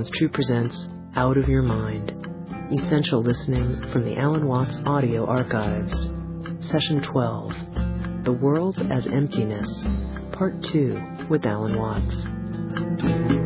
Sounds True presents Out of Your Mind, essential listening from the Alan Watts Audio Archives. Session 12, The World as Emptiness, Part 2 with Alan Watts.